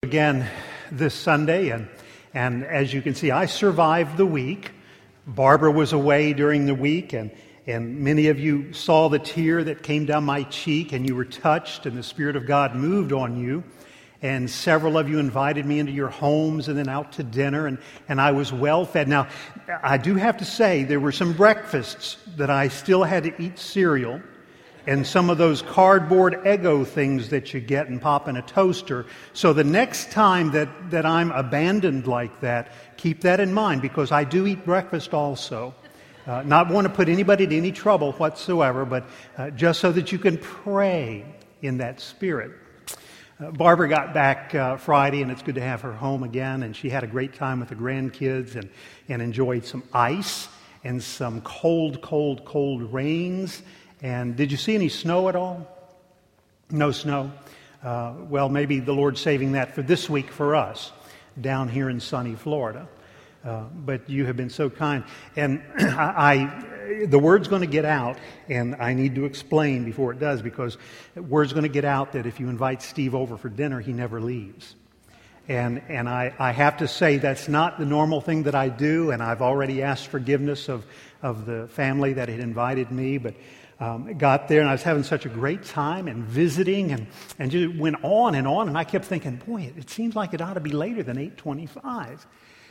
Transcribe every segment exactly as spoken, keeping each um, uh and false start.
Again this Sunday, and and as you can see, I survived the week. Barbara was away during the week, and and many of you saw the tear that came down my cheek, and you were touched, and the Spirit of God moved on you. And several of you invited me into your homes and then out to dinner, and, and I was well fed. Now, I do have to say, there were some breakfasts that I still had to eat cereal, and some of those cardboard Eggo things that you get and pop in a toaster. So the next time that, that I'm abandoned like that, keep that in mind, because I do eat breakfast also. Uh, not want to put anybody to any trouble whatsoever, but uh, just so that you can pray in that spirit. Uh, Barbara got back uh, Friday, and it's good to have her home again, and she had a great time with the grandkids and, and enjoyed some ice and some cold, cold, cold rains. And did you see any snow at all? No snow. Uh, well, maybe the Lord's saving that for this week for us down here in sunny Florida. Uh, but you have been so kind. And I, I, the word's going to get out, and I need to explain before it does, because the word's going to get out that if you invite Steve over for dinner, he never leaves. And and I, I have to say that's not the normal thing that I do, and I've already asked forgiveness of, of the family that had invited me, but um, got there, and I was having such a great time and visiting, and, and just went on and on, and I kept thinking, boy, it seems like it ought to be later than eight twenty-five.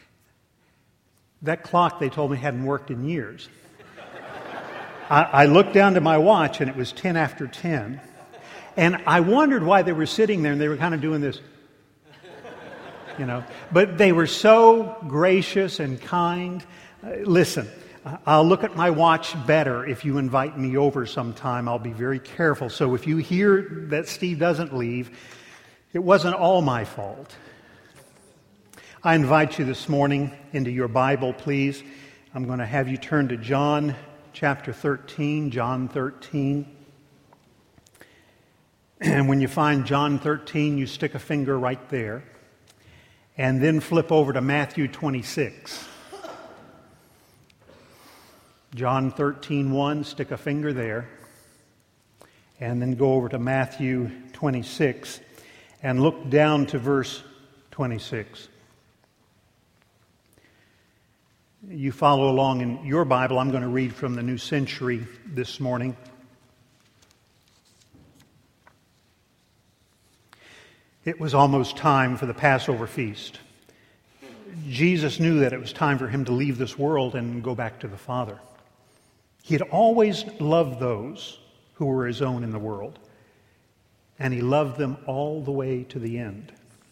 That clock, they told me, hadn't worked in years. I, I looked down to my watch, and it was ten after ten. And I wondered why they were sitting there, and they were kind of doing this, you know. But they were so gracious and kind. Uh, listen, I'll look at my watch better if you invite me over sometime. I'll be very careful. So if you hear that Steve doesn't leave, it wasn't all my fault. I invite you this morning into your Bible, please. I'm going to have you turn to John chapter thirteen, John thirteen. And when you find John thirteen, you stick a finger right there. And then flip over to Matthew twenty-six. John thirteen one, stick a finger there. And then go over to Matthew twenty-six and look down to verse twenty-six. You follow along in your Bible. I'm going to read from the New Century this morning. It was almost time for the Passover feast. Jesus knew that it was time for him to leave this world and go back to the Father. He had always loved those who were his own in the world, and he loved them all the way to the end.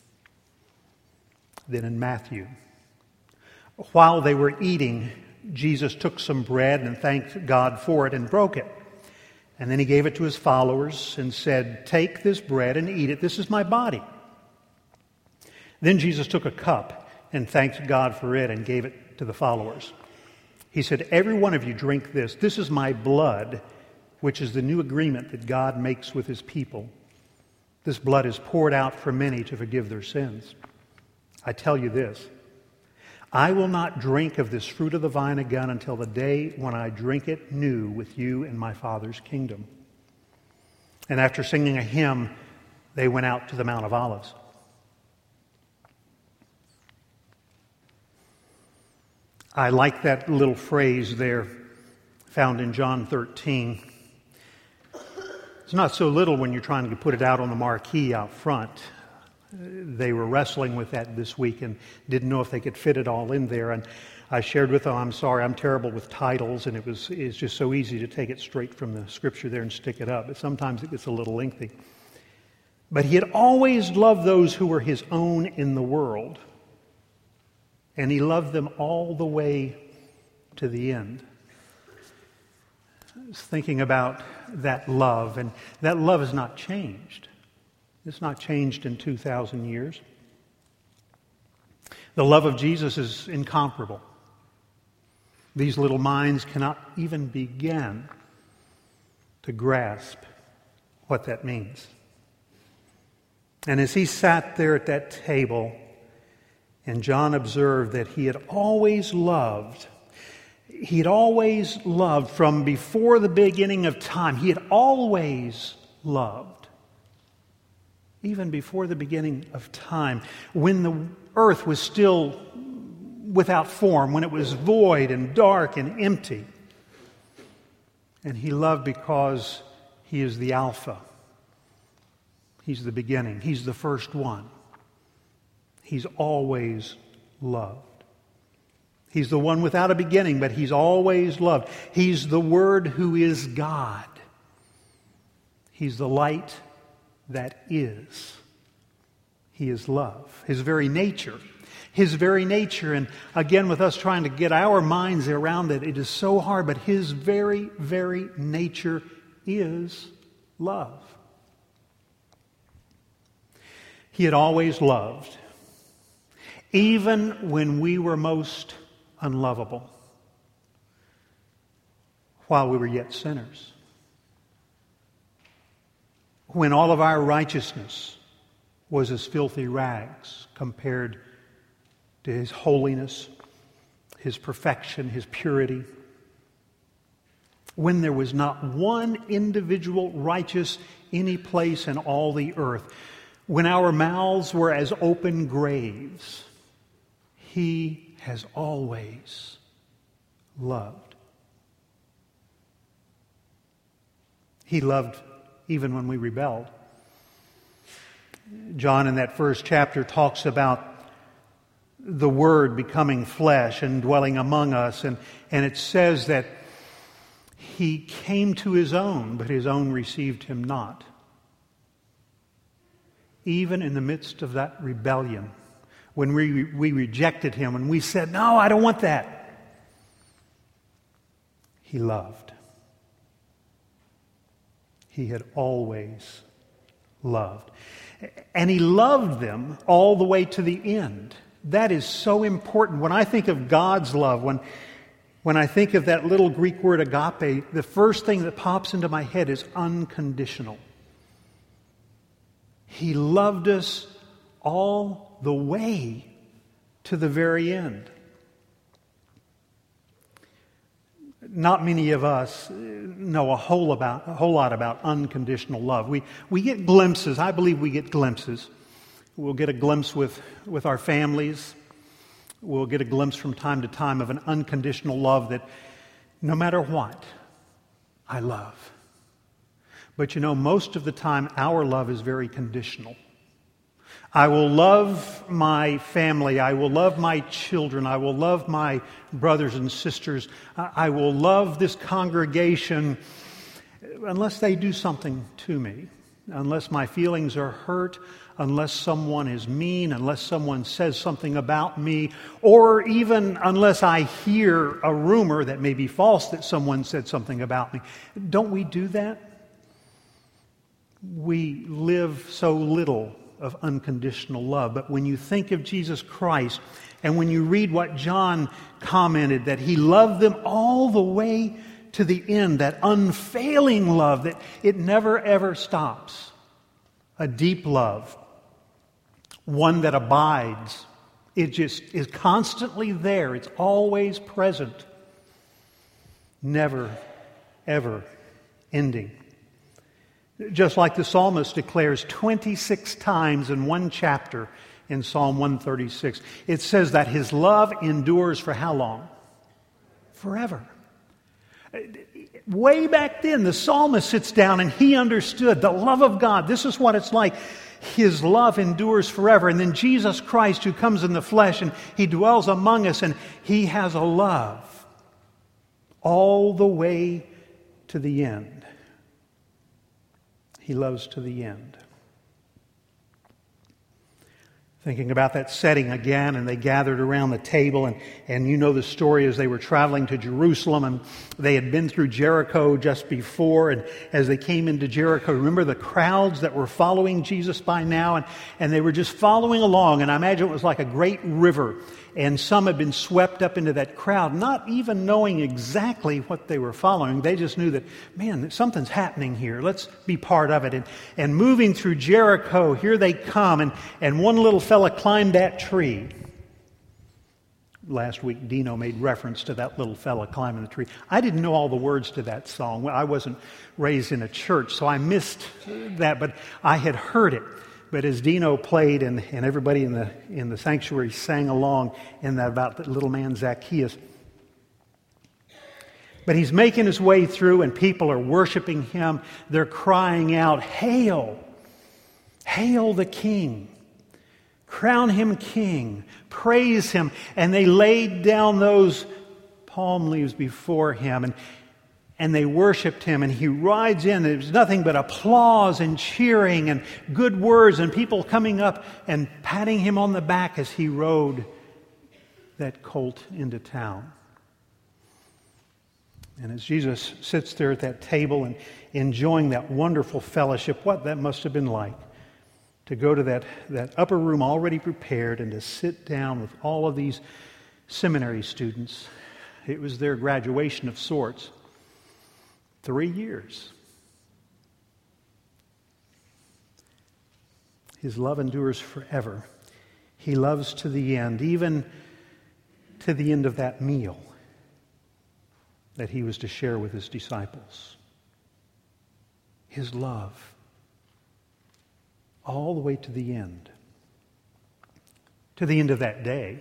Then in Matthew, while they were eating, Jesus took some bread and thanked God for it and broke it. And then he gave it to his followers and said, "Take this bread and eat it. This is my body." Then Jesus took a cup and thanked God for it and gave it to the followers. He said, "Every one of you drink this. This is my blood, which is the new agreement that God makes with his people. This blood is poured out for many to forgive their sins. I tell you this, I will not drink of this fruit of the vine again until the day when I drink it new with you in my Father's kingdom." And after singing a hymn, they went out to the Mount of Olives. I like that little phrase there found in John thirteen. It's not so little when you're trying to put it out on the marquee out front. They were wrestling with that this week and didn't know if they could fit it all in there. And I shared with them, I'm sorry, I'm terrible with titles, and it was it's just so easy to take it straight from the scripture there and stick it up. But sometimes it gets a little lengthy. But he had always loved those who were his own in the world, and he loved them all the way to the end. I was thinking about that love, and that love has not changed. It's not changed in two thousand years. The love of Jesus is incomparable. These little minds cannot even begin to grasp what that means. And as he sat there at that table, and John observed that he had always loved, he had always loved from before the beginning of time. He had always loved. even before the beginning of time, when the earth was still without form, when it was void and dark and empty. And he loved because he is the Alpha. He's the beginning. He's the first one. He's always loved. He's the one without a beginning, but he's always loved. He's the Word who is God. He's the light that is. He is love. His very nature. His very nature. And again, with us trying to get our minds around it, it is so hard, but his very, very nature is love. He had always loved, even when we were most unlovable, while we were yet sinners. When all of our righteousness was as filthy rags compared to his holiness, his perfection, his purity. When there was not one individual righteous any place in all the earth. When our mouths were as open graves. He has always loved. He loved even when we rebelled. John in that first chapter talks about the Word becoming flesh and dwelling among us. And, and it says that he came to his own, but his own received him not. Even in the midst of that rebellion, when we, we rejected him and we said, no, I don't want that, he loved. He had always loved. And he loved them all the way to the end. That is so important. When I think of God's love, when, when I think of that little Greek word agape, the first thing that pops into my head is unconditional. He loved us all the way to the very end. Not many of us know a whole about a whole lot about unconditional love. We we get glimpses. I believe we get glimpses. We'll get a glimpse with, with our families. We'll get a glimpse from time to time of an unconditional love that no matter what, I love. But you know, most of the time our love is very conditional. I will love my family. I will love my children. I will love my brothers and sisters. I will love this congregation unless they do something to me, unless my feelings are hurt, unless someone is mean, unless someone says something about me, or even unless I hear a rumor that may be false that someone said something about me. Don't we do that? We live so little of unconditional love. But when you think of Jesus Christ, and when you read what John commented, that he loved them all the way to the end, that unfailing love, that it never ever stops. A deep love, one that abides. It just is constantly there. It's always present. Never, ever ending. Just like the psalmist declares twenty-six times in one chapter in Psalm one thirty-six. It says that his love endures for how long? Forever. Way back then, the psalmist sits down and he understood the love of God. This is what it's like. His love endures forever. And then Jesus Christ, who comes in the flesh and he dwells among us, and he has a love all the way to the end. He loves to the end. Thinking about that setting again, and they gathered around the table, and, and you know the story as they were traveling to Jerusalem, and they had been through Jericho just before, and as they came into Jericho, remember the crowds that were following Jesus by now, and, and they were just following along, and I imagine it was like a great river, and some had been swept up into that crowd, not even knowing exactly what they were following. They just knew that, man, something's happening here. Let's be part of it. And, and moving through Jericho, here they come, and, and one little fella climbed that tree. Last week, Dino made reference to that little fella climbing the tree. I didn't know all the words to that song. I wasn't raised in a church, so I missed that, but I had heard it. But as Dino played and, and everybody in the in the sanctuary sang along in that about the little man Zacchaeus. But he's making his way through and people are worshiping him. They're crying out, "Hail! Hail the King! Crown him king! Praise him!" And they laid down those palm leaves before him and And they worshiped him, and he rides in. There's nothing but applause and cheering and good words and people coming up and patting him on the back as he rode that colt into town. And as Jesus sits there at that table and enjoying that wonderful fellowship, what that must have been like to go to that, that upper room already prepared and to sit down with all of these seminary students. It was their graduation of sorts. Three years. His love endures forever. He loves to the end, even to the end of that meal that he was to share with his disciples. His love, all the way to the end. To the end of that day.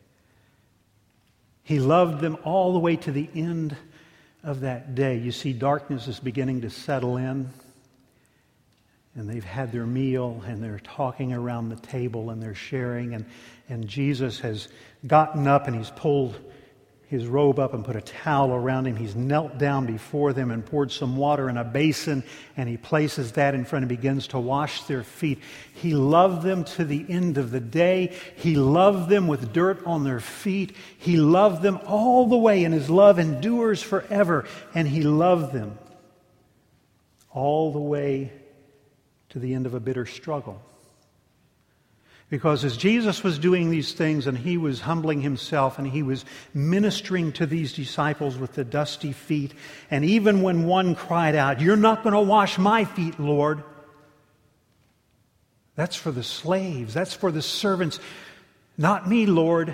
He loved them all the way to the end of that day. You see, darkness is beginning to settle in, and they've had their meal, and they're talking around the table, and they're sharing, and, and Jesus has gotten up, and he's pulled his robe up and put a towel around him. He's knelt down before them and poured some water in a basin, and he places that in front and begins to wash their feet. He loved them to the end of the day. He loved them with dirt on their feet. He loved them all the way, and his love endures forever. And he loved them all the way to the end of a bitter struggle. Because as Jesus was doing these things and he was humbling himself and he was ministering to these disciples with the dusty feet, and even when one cried out, "You're not going to wash my feet, Lord," that's for the slaves, that's for the servants, not me, Lord.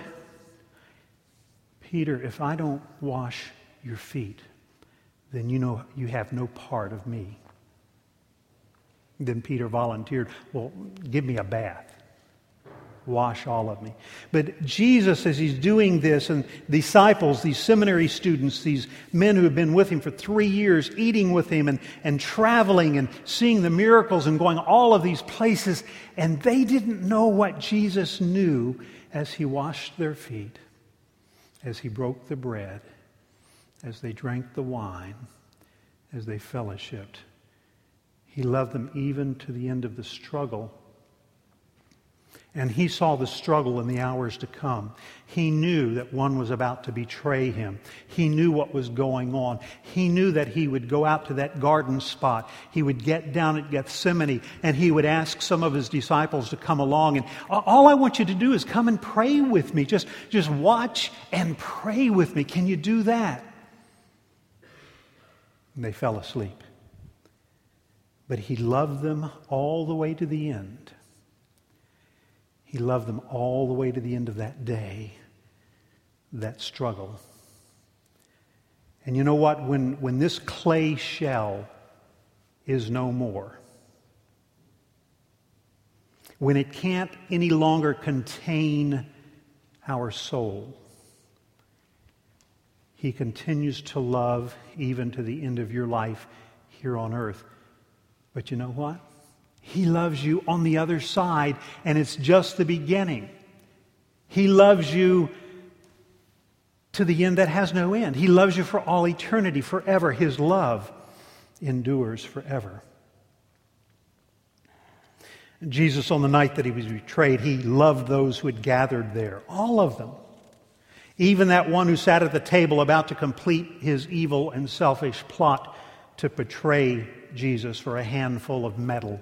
Peter, if I don't wash your feet, then you know you have no part of me. Then Peter volunteered, "Well, give me a bath. Wash all of me." But Jesus, as he's doing this, and disciples, these seminary students, these men who have been with him for three years, eating with him and, and traveling and seeing the miracles and going all of these places, and they didn't know what Jesus knew as he washed their feet, as he broke the bread, as they drank the wine, as they fellowshiped. He loved them even to the end of the struggle. And he saw the struggle in the hours to come. He knew that one was about to betray him. He knew what was going on. He knew that he would go out to that garden spot. He would get down at Gethsemane and he would ask some of his disciples to come along. And all I want you to do is come and pray with me. Just, just watch and pray with me. Can you do that? And they fell asleep. But he loved them all the way to the end. He loved them all the way to the end of that day, that struggle. And you know what? When, when this clay shell is no more, when it can't any longer contain our soul, he continues to love even to the end of your life here on earth. But you know what? He loves you on the other side, and it's just the beginning. He loves you to the end that has no end. He loves you for all eternity, forever. His love endures forever. Jesus, on the night that he was betrayed, he loved those who had gathered there, all of them. Even that one who sat at the table about to complete his evil and selfish plot to betray Jesus for a handful of metal.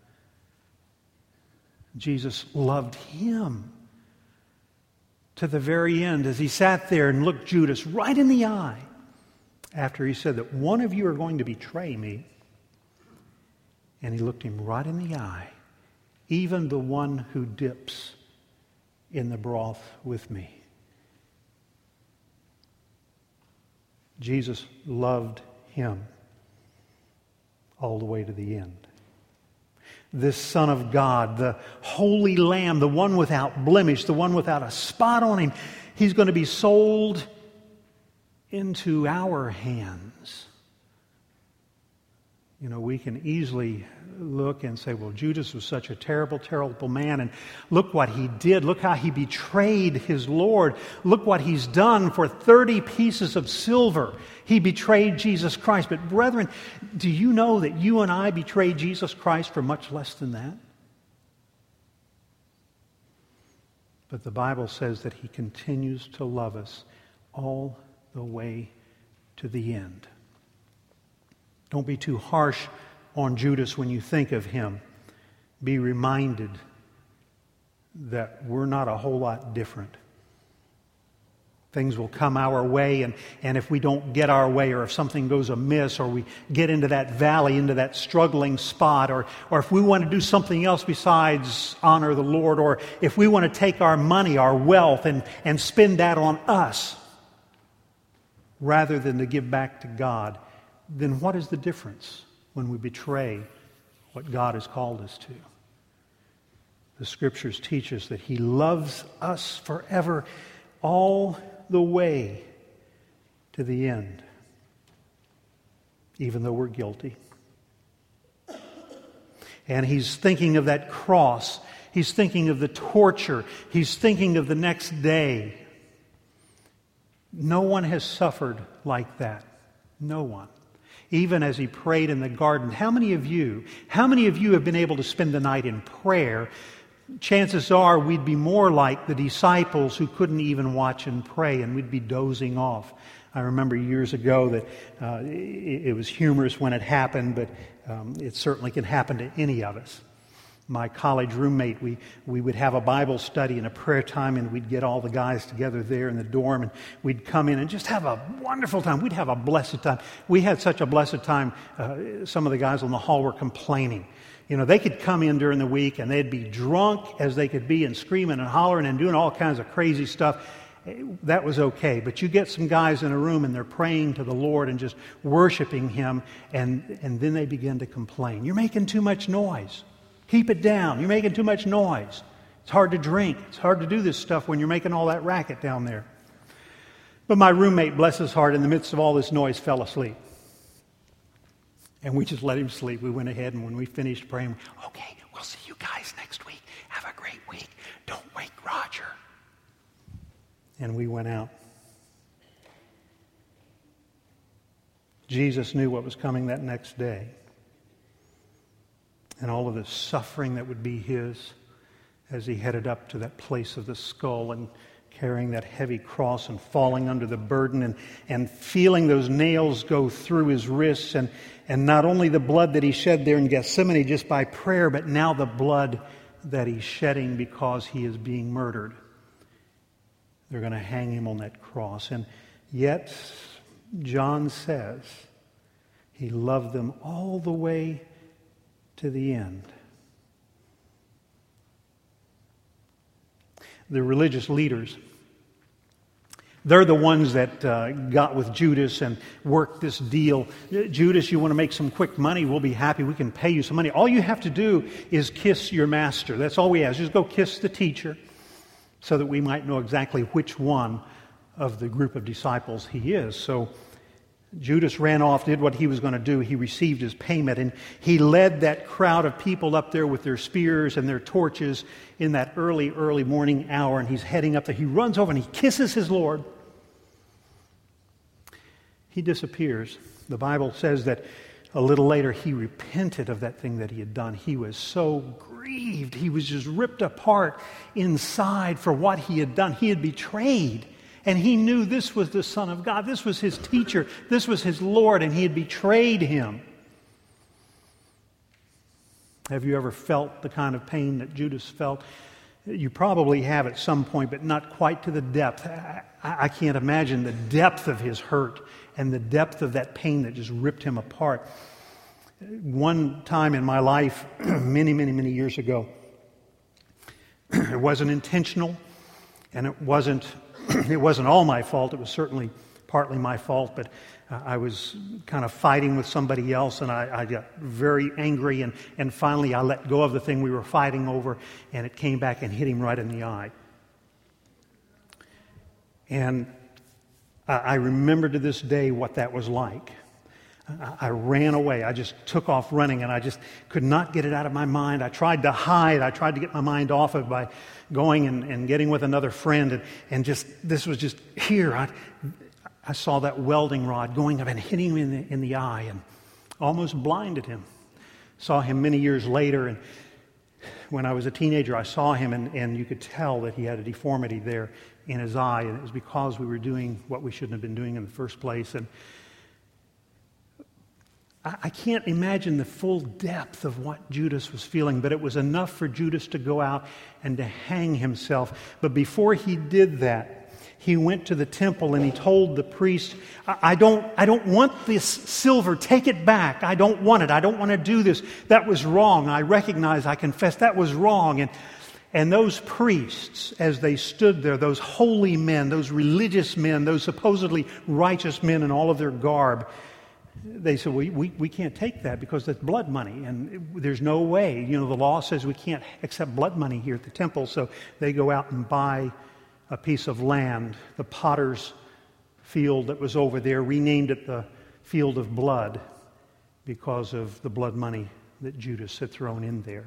Jesus loved him to the very end as he sat there and looked Judas right in the eye after he said that one of you are going to betray me. And he looked him right in the eye, even the one who dips in the broth with me. Jesus loved him all the way to the end. this Son of God, the Holy Lamb, the one without blemish, the one without a spot on him. He's going to be sold into our hands. You know, we can easily look and say, well, Judas was such a terrible, terrible man, and look what he did. Look how he betrayed his Lord. Look what he's done for thirty pieces of silver. He betrayed Jesus Christ. But brethren, do you know that you and I betrayed Jesus Christ for much less than that? But the Bible says that he continues to love us all the way to the end. Don't be too harsh on Judas when you think of him. Be reminded that we're not a whole lot different. Things will come our way, and, and if we don't get our way, or if something goes amiss, or we get into that valley, into that struggling spot, or, or if we want to do something else besides honor the Lord, or if we want to take our money, our wealth, and, and spend that on us, rather than to give back to God, then what is the difference when we betray what God has called us to? The Scriptures teach us that He loves us forever, all the way to the end, even though we're guilty. And He's thinking of that cross. He's thinking of the torture. He's thinking of the next day. No one has suffered like that. No one. Even as He prayed in the garden. How many of you, how many of you have been able to spend the night in prayer? Chances are we'd be more like the disciples who couldn't even watch and pray, and we'd be dozing off. I remember years ago that uh, it, it was humorous when it happened, but um, it certainly can happen to any of us. My college roommate, we, we would have a Bible study and a prayer time, and we'd get all the guys together there in the dorm, and we'd come in and just have a wonderful time. We'd have a blessed time. We had such a blessed time, uh, some of the guys on the hall were complaining. You know, they could come in during the week, and they'd be drunk as they could be, and screaming and hollering and doing all kinds of crazy stuff. That was okay. But you get some guys in a room, and they're praying to the Lord and just worshiping Him, and, and then they begin to complain. You're making too much noise. Keep it down. You're making too much noise. It's hard to drink. It's hard to do this stuff when you're making all that racket down there. But my roommate, bless his heart, in the midst of all this noise, fell asleep. And we just let him sleep. We went ahead, and when we finished praying, okay, we'll see you guys next week. Have a great week. Don't wake Roger. And we went out. Jesus knew what was coming that next day. And all of the suffering that would be His as He headed up to that place of the skull and carrying that heavy cross and falling under the burden and, and feeling those nails go through His wrists, and, and not only the blood that He shed there in Gethsemane just by prayer, but now the blood that He's shedding because He is being murdered. They're going to hang Him on that cross. And yet, John says, He loved them all the way to the end. The religious leaders, they're the ones that uh, got with Judas and worked this deal. Judas, you want to make some quick money? We'll be happy. We can pay you some money. All you have to do is kiss your master. That's all we ask. Just go kiss the teacher so that we might know exactly which one of the group of disciples he is. So Judas ran off, did what he was going to do. He received his payment, and he led that crowd of people up there with their spears and their torches in that early, early morning hour, and he's heading up there. He runs over and he kisses his Lord. He disappears. The Bible says that a little later he repented of that thing that he had done. He was so grieved. He was just ripped apart inside for what he had done. He had betrayed. And he knew this was the Son of God. This was his teacher. This was his Lord, and he had betrayed him. Have you ever felt the kind of pain that Judas felt? You probably have at some point, but not quite to the depth. I, I can't imagine the depth of his hurt and the depth of that pain that just ripped him apart. One time in my life, many, many, many years ago, it wasn't intentional, and it wasn't It wasn't all my fault. It was certainly partly my fault, but uh, I was kind of fighting with somebody else, and I, I got very angry, and, and finally I let go of the thing we were fighting over, and it came back and hit him right in the eye. And I, I remember to this day what that was like. I, I ran away. I just took off running, and I just could not get it out of my mind. I tried to hide. I tried to get my mind off of it by going and, and getting with another friend, and, and just, this was just here. I, I saw that welding rod going up and hitting him in the, in the eye and almost blinded him. Saw him many years later, and when I was a teenager, I saw him, and, and you could tell that he had a deformity there in his eye, and it was because we were doing what we shouldn't have been doing in the first place. And I, I can't imagine the full depth of what Judas was feeling, but it was enough for Judas to go out and to hang himself. But before he did that, he went to the temple and he told the priest, I don't, I don't want this silver. Take it back. I don't want it. I don't want to do this. That was wrong. I recognize, I confess that was wrong. And, and those priests, as they stood there, those holy men, those religious men, those supposedly righteous men in all of their garb, they said, we, we, we can't take that because that's blood money. And there's no way. You know, the law says we can't accept blood money here at the temple. So they go out and buy a piece of land, the potter's field that was over there, renamed it the Field of Blood because of the blood money that Judas had thrown in there.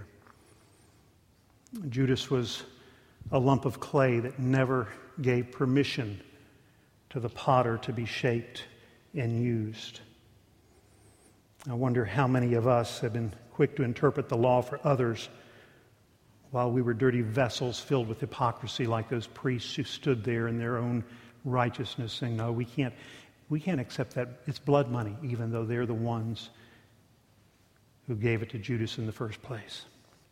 Judas was a lump of clay that never gave permission to the potter to be shaped and used. I wonder how many of us have been quick to interpret the law for others while we were dirty vessels filled with hypocrisy like those priests who stood there in their own righteousness saying, no, we can't, we can't accept that. It's blood money, even though they're the ones who gave it to Judas in the first place.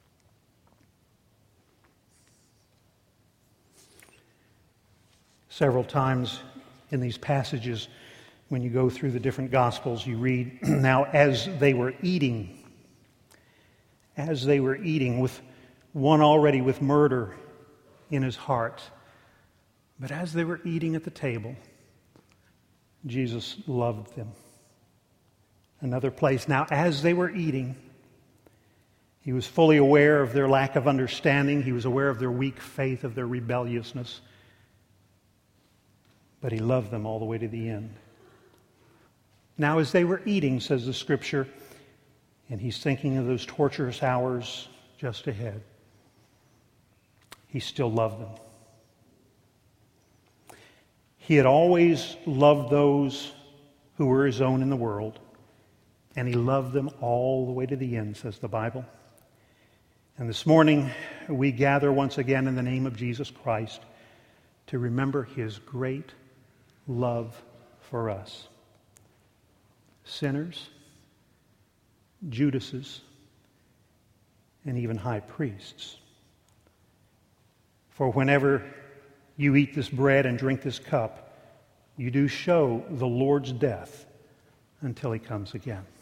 Several times in these passages, when you go through the different Gospels, you read, now as they were eating, as they were eating with one already with murder in his heart. But as they were eating at the table, Jesus loved them. Another place, now as they were eating, he was fully aware of their lack of understanding. He was aware of their weak faith, of their rebelliousness. But he loved them all the way to the end. Now as they were eating, says the Scripture, and he's thinking of those torturous hours just ahead, he still loved them. He had always loved those who were his own in the world, and he loved them all the way to the end, says the Bible. And this morning, we gather once again in the name of Jesus Christ to remember his great love for us. Sinners, Judases, and even high priests. For whenever you eat this bread and drink this cup, you do show the Lord's death until he comes again.